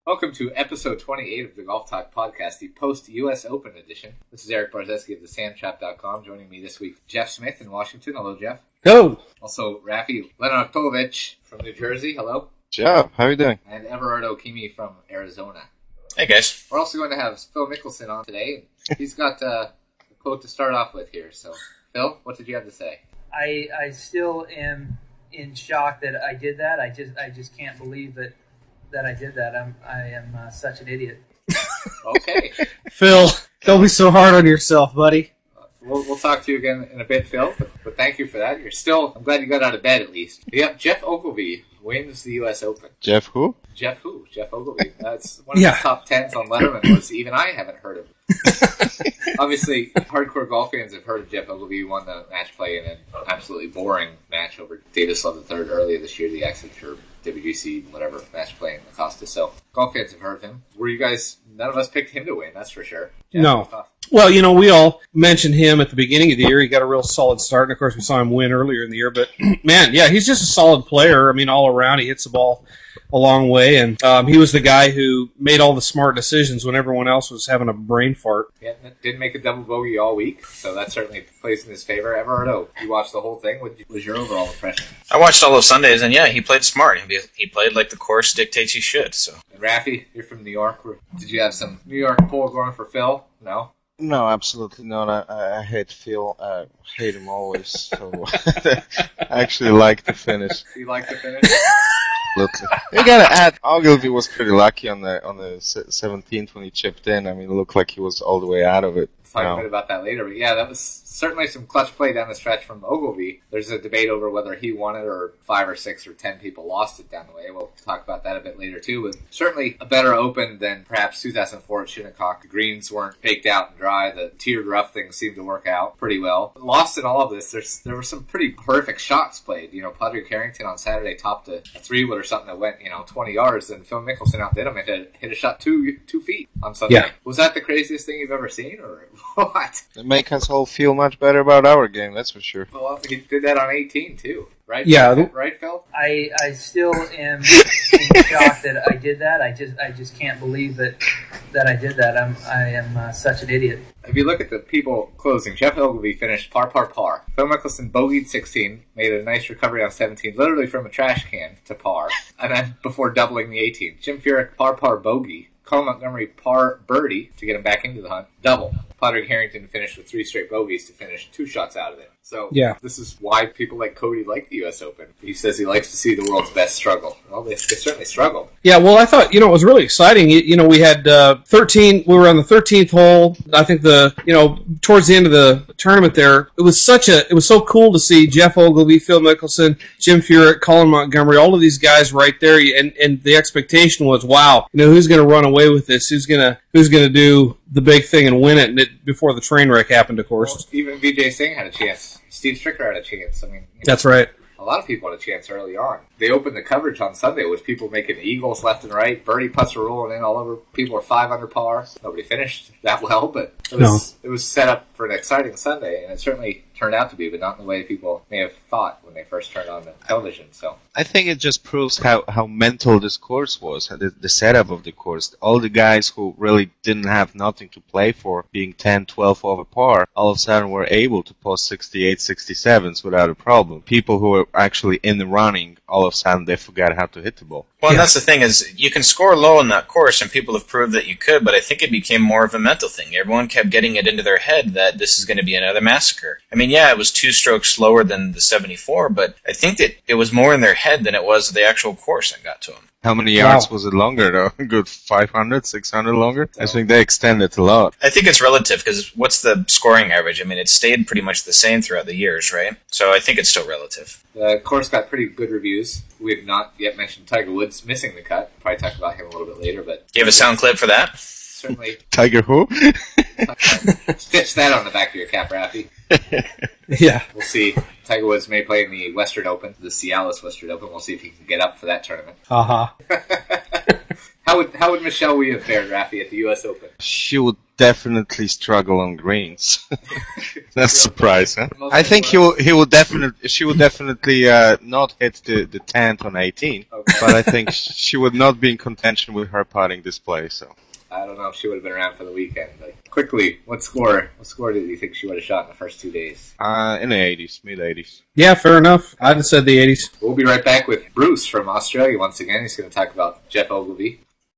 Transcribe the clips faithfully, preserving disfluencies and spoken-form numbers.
Welcome to episode twenty-eight of the Golf Talk Podcast, the post-U S Open edition. This is Eric Barzeski of the sand trap dot com. Joining me this week, Jeff Smith in Washington. Hello, Jeff. Hello. Also, Rafi Leonardovich from New Jersey. Hello. Jeff, how are you doing? And Everardo Kimi from Arizona. Hey, guys. We're also going to have Phil Mickelson on today. He's got uh, a quote to start off with here. So, Phil, what did you have to say? I I still am in shock that I did that. I just I just can't believe that. that I did that. I'm, I am uh, such an idiot. Okay. Phil, don't be so hard on yourself, buddy. Uh, we'll, we'll talk to you again in a bit, Phil, but, but thank you for that. You're still, I'm glad you got out of bed at least. Yep, Jeff Ogilvy wins the U S Open. Jeff who? Jeff who? Jeff Ogilvy. That's one of Yeah. the top tens on Letterman, which even I haven't heard of. Obviously, hardcore golf fans have heard of Jeff Ogilvy. He won the match play in an absolutely boring match over Datislav the third earlier this year, the Exeter W G C, whatever, match play in Acosta. So, golf fans have heard of him. Were you guys, none of us picked him to win, that's for sure. Jeff, No. Well, you know, we all mentioned him at the beginning of the year. He got a real solid start, and of course we saw him win earlier in the year. But, man, yeah, he's just a solid player. I mean, all around, he hits the ball a long way, and um, he was the guy who made all the smart decisions when everyone else was having a brain fart. Yeah, didn't make a double bogey all week, so that certainly plays in his favor. Everardo, you watched the whole thing. What was your overall impression? I watched all those Sundays, and yeah, he played smart. He, he played like the course dictates he should. So, and Rafi, you're from New York. Did you have some New York pull going for Phil? No? No, absolutely not. I, I hate Phil. I hate him always. So I actually like the finish. Do you like the finish? Absolutely. You gotta add, Ogilvy was pretty lucky on the on the seventeenth when he chipped in. I mean, it looked like he was all the way out of it. Talk a bit about that later, but yeah, that was certainly some clutch play down the stretch from Ogilvy. There's a debate over whether he won it or five or six or ten people lost it down the way. We'll talk about that a bit later too, but certainly a better Open than perhaps two thousand four at Shinnecock. The greens weren't baked out and dry. The tiered rough thing seemed to work out pretty well. Lost in all of this, there's, there were some pretty horrific shots played. You know, Padraig Harrington on Saturday topped a, a three-wood or something that went, you know, twenty yards, and Phil Mickelson outdid him and hit, hit a shot two two feet on Sunday. Yeah. Was that the craziest thing you've ever seen, or what? It make us all feel much better about our game, that's for sure. Well, he did that on eighteen too, right? Yeah. Right, Phil? I I still am in shock that I did that. I just I just can't believe that that I did that. I'm I am uh, such an idiot. If you look at the people closing, Jeff Ogilvy finished par, par, par. Phil Mickelson bogeyed sixteen, made a nice recovery on seventeen, literally from a trash can to par, and then before doubling the eighteen. Jim Furyk, par, par, bogey. Colin Montgomery, par, birdie to get him back into the hunt. Double. Padraig Harrington finished with three straight bogeys to finish two shots out of it. So yeah. This is why people like Cody like the U S Open. He says he likes to see the world's best struggle. Well, they, they certainly struggled. Yeah, well, I thought, you know, it was really exciting. You, you know, we had uh, thirteen, we were on the thirteenth hole. I think the, you know, towards the end of the tournament there, it was such a, it was so cool to see Jeff Ogilvy, Phil Mickelson, Jim Furyk, Colin Montgomery, all of these guys right there. And, and the expectation was, wow, you know, who's going to run away with this? Who's going to, who's going to do the big thing and win it, and it before the train wreck happened, of course. Well, even Vijay Singh had a chance. Steve Stricker had a chance. I mean, you know, that's right. A lot of people had a chance early on. They opened the coverage on Sunday with people making eagles left and right. Birdie putts were rolling in all over. People were five under par. Nobody finished that well, but it was no. It was set up for an exciting Sunday, and it certainly turned out to be, but not in the way people may have thought when they first turned on the television. So I think it just proves how, how mental this course was, the, the setup of the course. All the guys who really didn't have nothing to play for, being ten, twelve over par, all of a sudden were able to post sixty-eight, sixty-sevens without a problem. People who were actually in the running, all of a sudden they forgot how to hit the ball. Well, yeah. And that's the thing is, you can score low in that course, and people have proved that you could, but I think it became more of a mental thing. Everyone kept getting it into their head that this is going to be another massacre. I mean, yeah, it was two strokes slower than the seventy-four, but I think that it was more in their head than it was the actual course that got to them. How many yards wow. was it longer, though? Good five hundred, six hundred longer? I think they extended a lot. I think it's relative, because what's the scoring average? I mean, it stayed pretty much the same throughout the years, right? So I think it's still relative. The course got pretty good reviews. We have not yet mentioned Tiger Woods missing the cut. Probably talk about him a little bit later, but... Do you have a sound clip for that? Certainly. Tiger who? Stitch that on the back of your cap, Rafi. Yeah. We'll see. Tiger Woods may play in the Western Open, the Cialis Western Open. We'll see if he can get up for that tournament. Uh-huh. How would how would Michelle Wie have fared, Rafi, at the U S Open? She would definitely struggle on greens. That's a surprise, huh? I think he will. He will definitely. She will definitely uh, not hit the the tenth on eighteen. Okay. But I think she would not be in contention with her putting display. So I don't know if she would have been around for the weekend. Like, quickly, what score? What score did you think she would have shot in the first two days? Uh, in the eighties, mid eighties. Yeah, fair enough. I'd have said the eighties. We'll be right back with Bruce from Australia once again. He's going to talk about Geoff Ogilvy.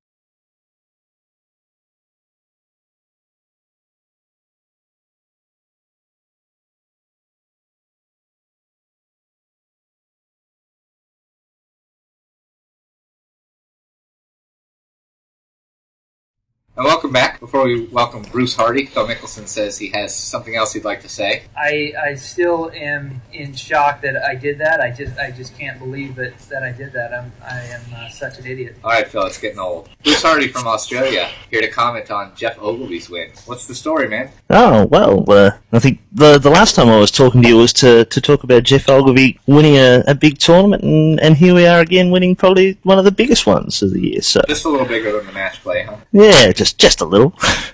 And welcome back. Before we welcome Bruce Hardy, Phil Mickelson says he has something else he'd like to say. I, I still am in shock that I did that. I just I just can't believe that, that I did that. I'm I am uh, such an idiot. All right, Phil, it's getting old. Bruce Hardy from Australia here to comment on Geoff Ogilvy's win. What's the story, man? Oh well, uh, I think the the last time I was talking to you was to, to talk about Geoff Ogilvy winning a, a big tournament, and, and here we are again winning probably one of the biggest ones of the year. So just a little bigger than the match play, huh? Yeah, just. Just a little.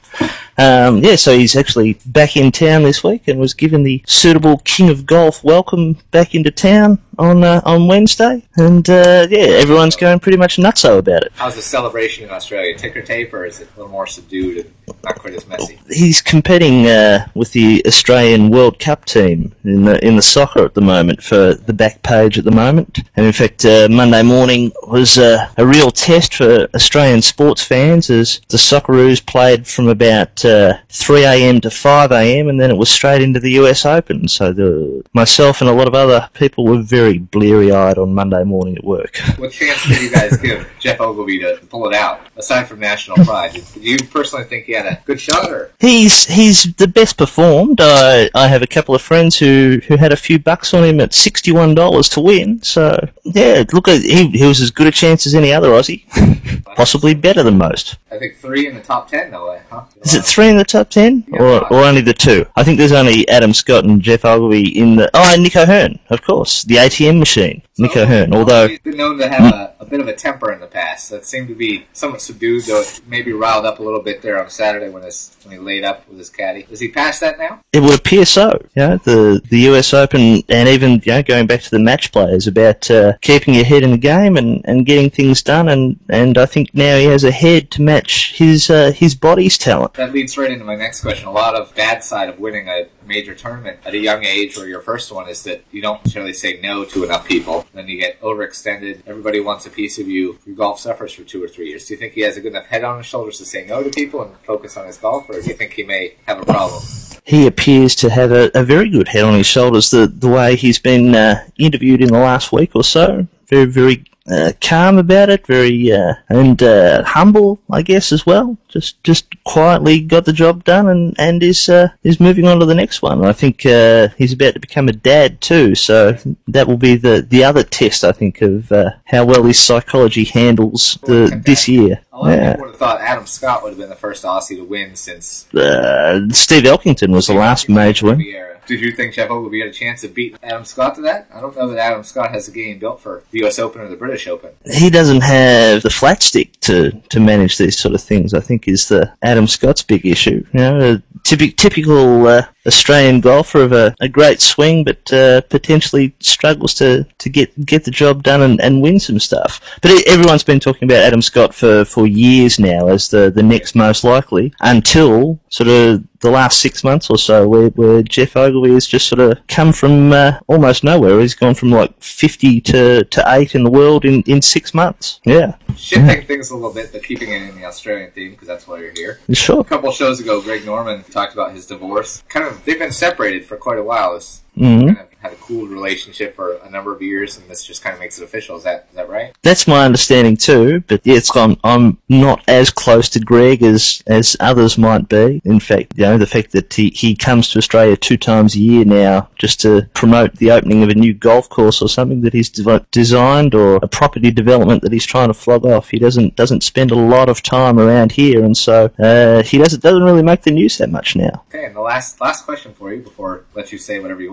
Um, yeah, so he's actually back in town this week and was given the suitable King of Golf welcome back into town on uh, on Wednesday. And uh, yeah, everyone's going pretty much nutso about it. How's the celebration in Australia? Ticker tape, or is it a little more subdued and not quite as messy? He's competing uh, with the Australian World Cup team in the in the soccer at the moment for the back page at the moment. And in fact, uh, Monday morning was uh, a real test for Australian sports fans as the Socceroos played from about uh, three a.m. to five a.m. and then it was straight into the U S Open. So the, myself and a lot of other people were very bleary-eyed on Monday morning at work. What chance did you guys give Geoff Ogilvy to pull it out, aside from national pride? Did you personally think he had a good shot? Or? He's he's the best performed. I I have a couple of friends who, who had a few bucks on him at sixty-one dollars to win. So, yeah, look, he, he was as good a chance as any other Aussie. Possibly better than most. I think three in the top ten, no way, huh? Is it three in the top ten? Yeah, or, right. or only the two? I think there's only Adam Scott and Geoff Ogilvy in the... Oh, and Nick O'Hearn, of course. The A T M machine. So, Nick O'Hearn, although... He's been known to have a, a bit of a temper in the past. That seemed to be somewhat subdued, though it maybe riled up a little bit there on Saturday when, his, when he laid up with his caddy. Is he past that now? It would appear so. You know, the, the U S Open, and even you know, going back to the match play, is about uh, keeping your head in the game and, and getting things done, and, and I think now he has a head to match his uh, his body's talent. That leads right into my next question. A lot of bad side of winning a major tournament at a young age, or your first one, is that you don't necessarily say no to enough people. Then you get overextended. Everybody wants a piece of you. Your golf suffers for two or three years. Do you think he has a good enough head on his shoulders to say no to people and focus on his golf, or do you think he may have a problem? He appears to have a, a very good head on his shoulders. The the way he's been uh, interviewed in the last week or so, very very uh, calm about it, very uh, and uh, humble, I guess, as well. Just just quietly got the job done, and and is uh, is moving on to the next one. I think uh, he's about to become a dad too, so that will be the, the other test, I think, of uh, how well his psychology handles the this year. A lot of people would have thought Adam Scott would have been the first Aussie to win since... Uh, Steve Elkington was the last major win. Did you think Geoff Ogilvy had a chance of beating Adam Scott to that? I don't know that Adam Scott has a game built for the U S Open or the British Open. He doesn't have the flat stick to, to manage these sort of things, I think, is the Adam Scott's big issue. You know, a typical, typical uh, Australian golfer of a, a great swing, but uh, potentially struggles to, to get get the job done and, and win some stuff. But everyone's been talking about Adam Scott for, for years now as the, the next most likely, until sort of the last six months or so, where, where Geoff Ogilvy has just sort of come from uh, almost nowhere. He's gone from like fifty to, to eight in the world in, in six months. Yeah. Shifting yeah. things a little bit, but keeping it in the Australian theme, because that's why you're here. Sure. A couple of shows ago, Greg Norman talked about his divorce. Kind of, they've been separated for quite a while. It's Mm-hmm. kind of had a cool relationship for a number of years, and this just kind of makes it official. Is that is that right? That's my understanding too. But yes, I'm I'm not as close to Greg as as others might be. In fact, you know, the fact that he he comes to Australia two times a year now just to promote the opening of a new golf course or something that he's de- designed, or a property development that he's trying to flog off. He doesn't doesn't spend a lot of time around here, and so uh, he doesn't doesn't really make the news that much now. Okay, and the last last question for you before I let you say whatever you want.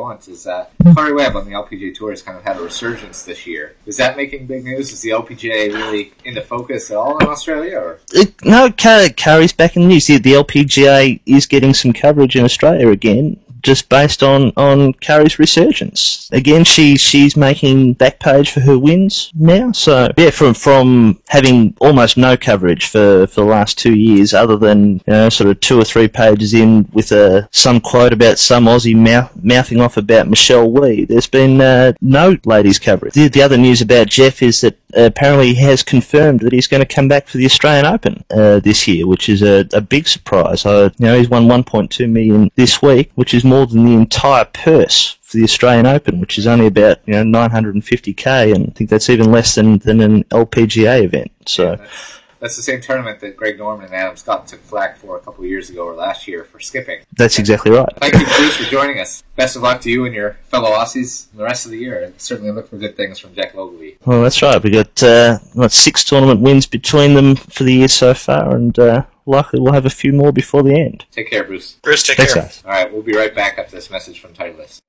want is uh, Corey Webb on the L P G A Tour has kind of had a resurgence this year. Is that making big news? Is the L P G A really into focus at all in Australia? Or? It, no, Curry's back in the news. The, the L P G A is getting some coverage in Australia again, just based on, on Curry's resurgence. Again, she she's making back page for her wins now. So, yeah, from from having almost no coverage for, for the last two years, other than, you know, sort of two or three pages in with a, some quote about some Aussie mouth, mouthing off about Michelle Wee, there's been uh, no ladies coverage. The, the other news about Jeff is that uh, apparently he has confirmed that he's going to come back for the Australian Open uh, this year, which is a, a big surprise. Uh, you know, he's won one point two million dollars this week, which is more than the entire purse for the Australian Open, which is only about, you know, nine hundred fifty K, and I think that's even less than, than an L P G A event. So. Yeah, that's, that's the same tournament that Greg Norman and Adam Scott took flack for a couple of years ago or last year for skipping. That's exactly right. Thank you, Bruce, for joining us. Best of luck to you and your fellow Aussies the rest of the year. And certainly look for good things from Jack Ogilvy. Well, that's right. We got uh, what, six tournament wins between them for the year so far, and uh, likely we'll have a few more before the end. Take care, Bruce. Bruce, take Thanks, care. guys. All right, we'll be right back after this message from Titleist.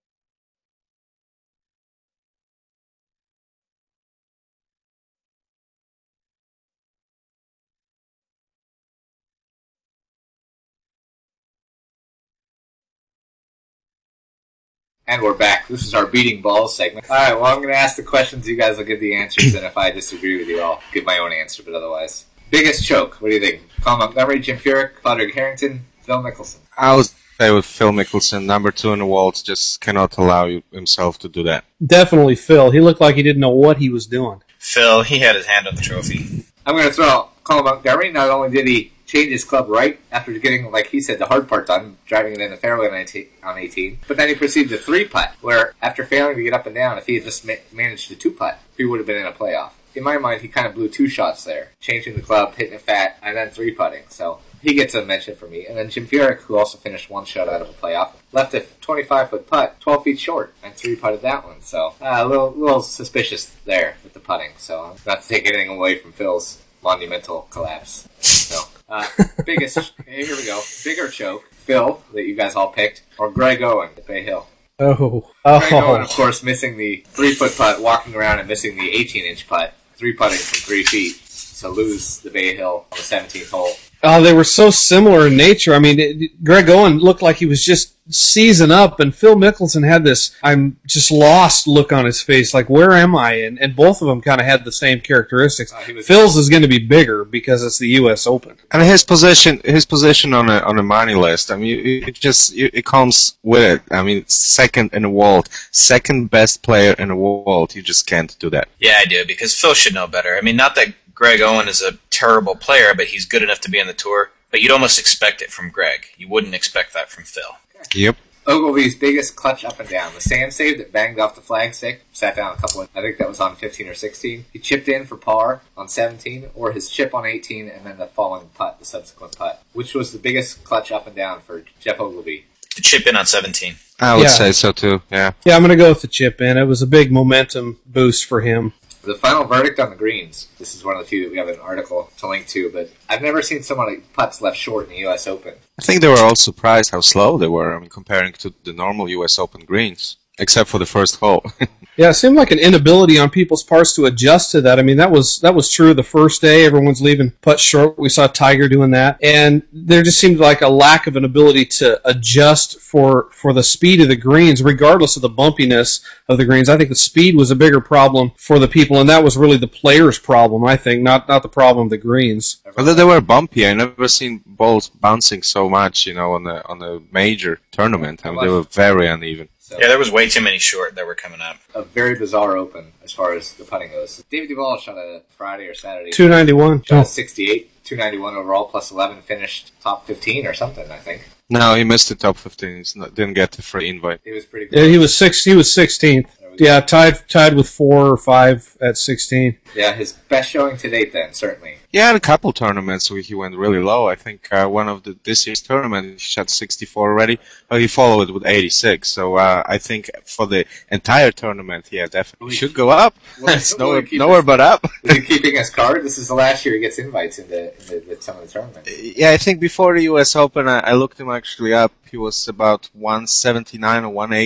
And we're back. This is our beating balls segment. All right, well, I'm going to ask the questions. You guys will give the answers, and if I disagree with you, I'll give my own answer, but otherwise. Biggest choke, what do you think? Colin Montgomery, Jim Furyk, Padraig Harrington, Phil Mickelson? I would say with Phil Mickelson, number two in the world, just cannot allow himself to do that. Definitely Phil. He looked like he didn't know what he was doing. Phil, he had his hand on the trophy. I'm going to throw out Colin Montgomery. Not only did he change his club right after getting, like he said, the hard part done, driving it in the fairway on eighteen, but then he proceeded to three-putt, where after failing to get up and down, if he had just ma- managed to two-putt, he would have been in a playoff. In my mind, he kind of blew two shots there, changing the club, hitting it fat, and then three-putting, so he gets a mention for me. And then Jim Furyk, who also finished one shot out of a playoff, left a twenty-five foot putt, twelve feet short, and three-putted that one. So uh, a little, little suspicious there with the putting. So not to take anything away from Phil's monumental collapse. So uh, biggest, here we go, bigger choke, Phil, that you guys all picked, or Greg Owen at Bay Hill. Oh. Greg Owen, Oh. of course, missing the three-foot putt, walking around and missing the eighteen-inch putt, three-putting from three feet to lose the Bay Hill on the seventeenth hole. Oh, they were so similar in nature. I mean, it, Greg Owen looked like he was just seizing up, and Phil Mickelson had this I'm just lost look on his face, like, where am I? And, and both of them kind of had the same characteristics. Uh, he was- Phil's is going to be bigger because it's the U S Open. And his position, his position on a on a money list. I mean, it, it just it, it comes with it. I mean, second in the world, second best player in the world. You just can't do that. Yeah, I do, because Phil should know better. I mean, not that Greg Owen is a terrible player, but he's good enough to be on the tour. But you'd almost expect it from Greg. You wouldn't expect that from Phil. Yep. Ogilvy's biggest clutch up and down. The sand save that banged off the flag stick, sat down a couple of, I think that was on fifteen or sixteen. He chipped in for par on seventeen, or his chip on eighteen, and then the following putt, the subsequent putt. Which was the biggest clutch up and down for Jeff Ogilvy? To chip in on seventeen. I would Yeah. say so too. Yeah. Yeah, I'm going to go with the chip in. It was a big momentum boost for him. The final verdict on the greens. This is one of the few that we have an article to link to, but I've never seen so many putts left short in the U S Open. I think they were all surprised how slow they were. I mean, comparing to the normal U S Open greens, except for the first hole. Yeah, it seemed like an inability on people's parts to adjust to that. I mean, that was that was true the first day. Everyone's leaving putts short. We saw Tiger doing that. And there just seemed like a lack of an ability to adjust for, for the speed of the greens, regardless of the bumpiness of the greens. I think the speed was a bigger problem for the people, and that was really the players' problem, I think, not, not the problem of the greens. Although they were bumpy, I never seen balls bouncing so much, you know, on the on a major tournament. I mean, they were very uneven. So, Yeah, there was way too many short that were coming up. a very bizarre Open as far as the putting goes. David Duval shot a Friday or Saturday. two ninety-one. Shot Oh. a sixty-eight, two ninety-one overall, plus eleven, finished top fifteen or something, I think. No, he missed the top fifteen. He didn't get the free invite. He was pretty good. Yeah, he was six. He was sixteenth. Yeah, tied tied with four or five at sixteen. Yeah, his best showing to date then, certainly. He had a couple tournaments where he went really low. I think uh, one of the this year's tournament he shot sixty-four already, but he followed it with eighty-six. So uh, I think for the entire tournament, yeah, definitely should go up. Well, it's will nowhere, he keep nowhere his- but up. Is he keeping his card? This is the last year he gets invites into, into the, some of the tournaments. Yeah, I think before the U S Open, I, I looked him actually up. He was about one seventy-nine or one eighty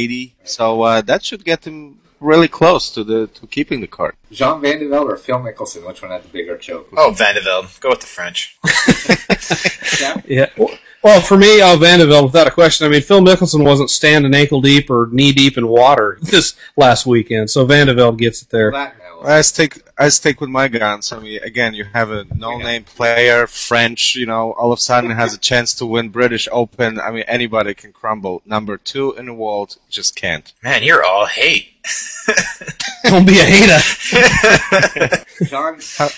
So uh, that should get him really close to the to keeping the card. Jean Van de Velde or Phil Mickelson, which one had the bigger choke? Oh, Van de Velde. Go with the French. Yeah. Yeah. Well, for me, uh, Van de Velde, without a question. I mean, Phil Mickelson wasn't standing ankle deep or knee deep in water this last weekend, so Van de Velde gets it there. That now. I stick I stick with my guns. I mean, again, you have a no-name player, French, you know, all of a sudden has a chance to win British Open. I mean, anybody can crumble. Number two in the world just can't. Man, you're all hate. Don't be a hater. John,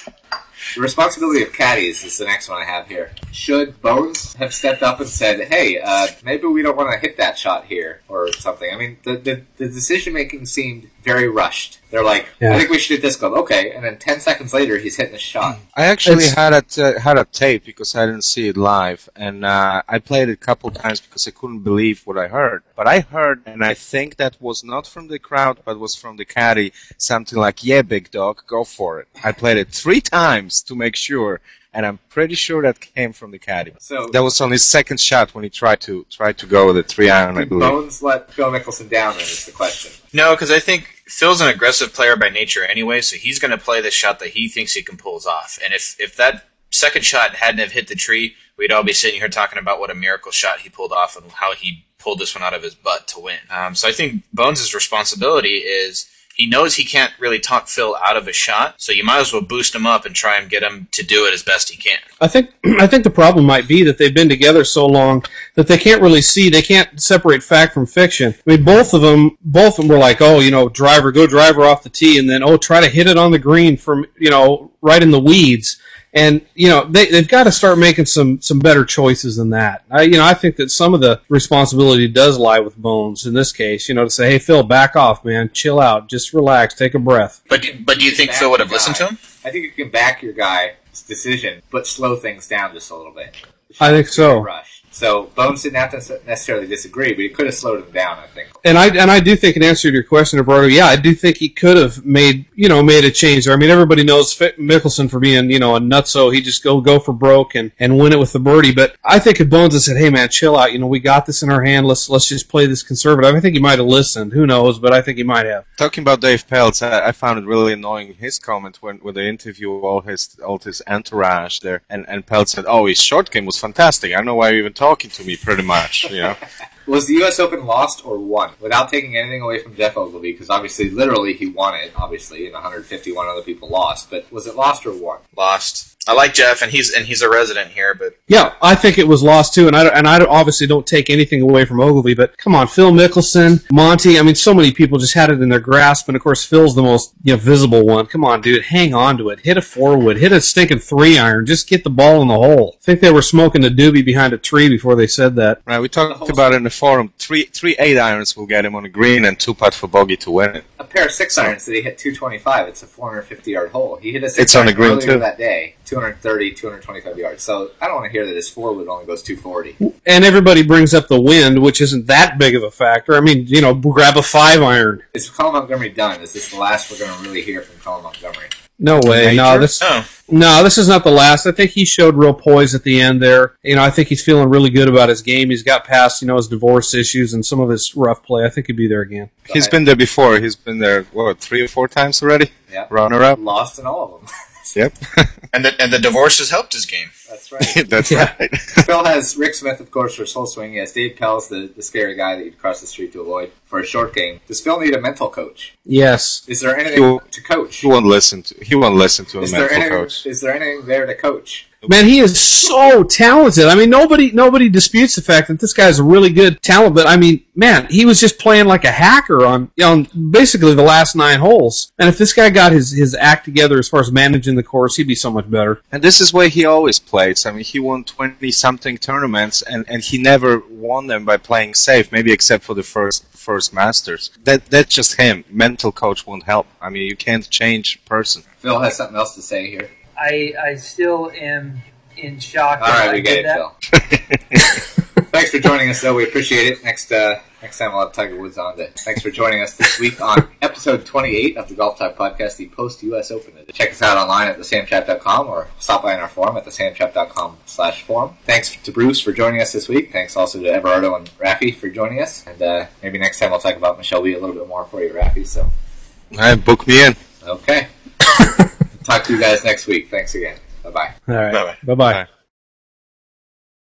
the responsibility of caddies is the next one I have here. Should Bones have stepped up and said, hey, uh, maybe we don't want to hit that shot here or something? I mean, the, the, the decision-making seemed very rushed. They're like, Yeah. I think we should hit this club. Okay, and then ten seconds later, he's hitting a shot. I actually It's- had it uh, had a tape because I didn't see it live, and uh, I played it a couple times because I couldn't believe what I heard. But I heard, and I think that was not from the crowd, but was from the caddy, something like, "Yeah, big dog, go for it." I played it three times to make sure, and I'm pretty sure that came from the caddy. So That was on his second shot when he tried to tried to go with a three iron, I did believe. Bones let Phil Mickelson down, then is the question. No, because I think Phil's an aggressive player by nature anyway, so he's going to play the shot that he thinks he can pull off. And if, if that second shot hadn't have hit the tree, we'd all be sitting here talking about what a miracle shot he pulled off and how he pulled this one out of his butt to win. Um, so I think Bones' responsibility is he knows he can't really talk Phil out of a shot, so you might as well boost him up and try and get him to do it as best he can. I think I think the problem might be that they've been together so long that they can't really see, they can't separate fact from fiction. I mean, both of them, both of them were like, oh, you know, driver, go driver off the tee, and then oh, try to hit it on the green from, you know, right in the weeds. And, you know, they, they've got to start making some, some better choices than that. I, you know, I think that some of the responsibility does lie with Bones in this case, you know, to say, hey, Phil, back off, man. Chill out. Just relax. Take a breath. But do, but do you think Back Phil would have your listened guy. to him? I think you can back your guy's decision, but slow things down just a little bit. I think so. Rush. So Bones didn't have to necessarily disagree, but he could have slowed him down, I think. And I and I do think, in answer to your question, Roberto, yeah, I do think he could have made you know made a change there. I mean, everybody knows Mickelson for being you know a nutso. He just go go for broke and, and win it with the birdie. But I think if Bones had said, "Hey man, chill out. You know, we got this in our hand. Let's let's just play this conservative." I think he might have listened. Who knows? But I think he might have. Talking about Dave Peltz, I, I found it really annoying his comment when, when they interview all his all his entourage there, and and Peltz said, "Oh, his short game was fantastic. I don't know why you're even talking to me." Pretty much, you know. Was the U S Open lost or won? Without taking anything away from Jeff Ogilvy, because obviously, literally, he won it, obviously, and one hundred fifty-one other people lost. But was it lost or won? Lost. I like Jeff, and he's and he's a resident here, but Yeah, I think it was lost too, and I and I obviously don't take anything away from Ogilvy, but come on, Phil Mickelson, Monty. I mean, so many people just had it in their grasp, and of course, Phil's the most you know visible one. Come on, dude, hang on to it, hit a four wood, hit a stinking three iron, just get the ball in the hole. I think they were smoking a doobie behind a tree before they said that. Right, we talked about it in the forum. Three three eight irons will get him on the green, and two putt for bogey to win it. A pair of six irons that he hit two twenty-five. It's a four hundred fifty yard hole. He hit a six It's on the iron green, earlier too. that day, two thirty, two twenty-five yards. So I don't want to hear that his four wood only goes two forty. And everybody brings up the wind, which isn't that big of a factor. I mean, you know, grab a five iron. Is Colin Montgomery done? Is this the last we're going to really hear from Colin Montgomery? No way. No, Major? this oh, no, this is not the last. I think he showed real poise at the end there. You know, I think he's feeling really good about his game. He's got past, you know, his divorce issues and some of his rough play. I think he'd be there again. Go He's ahead. been there before. He's been there, what, three or four times already? Yeah. Runner up? Lost in all of them. Yep. and the and the divorce has helped his game. That's right. That's Yeah. right. Phil has Rick Smith, of course, for his whole swing. He has Dave Pelz, the, the scary guy that you'd cross the street to avoid, for a short game. Does Phil need a mental coach? Yes. Is there anything He'll- to coach? He won't listen to. He won't listen to a Is there, mental anything, coach. is there anything there to coach? Man, he is so talented. I mean, nobody nobody disputes the fact that this guy's a really good talent, but I mean, man, he was just playing like a hacker on on basically the last nine holes. And if this guy got his, his act together as far as managing the course, he'd be so much better. And this is where he always plays. I mean, he won twenty-something tournaments, and, and he never won them by playing safe, maybe except for the first first Masters. That That's just him. Mental coach won't help. I mean, you can't change a person. Phil has something else to say here. I I still am in shock. All that right, I we did get it, that. Phil. Thanks for joining us, though. We appreciate it. Next uh, next time we'll have Tiger Woods on. But thanks for joining us this week on episode twenty-eight of the Golf Talk Podcast, the post-U S Open. Check us out online at the sam chap dot com or stop by in our forum at the sam chap dot com slash forum. Thanks to Bruce for joining us this week. Thanks also to Everardo and Rafi for joining us. And uh, maybe next time we'll talk about Michelle Wie a little bit more for you, Rafi. So, All right, book me in. Okay. Talk to you guys next week. Thanks again. Bye-bye. All right. Bye-bye. Bye-bye. Bye.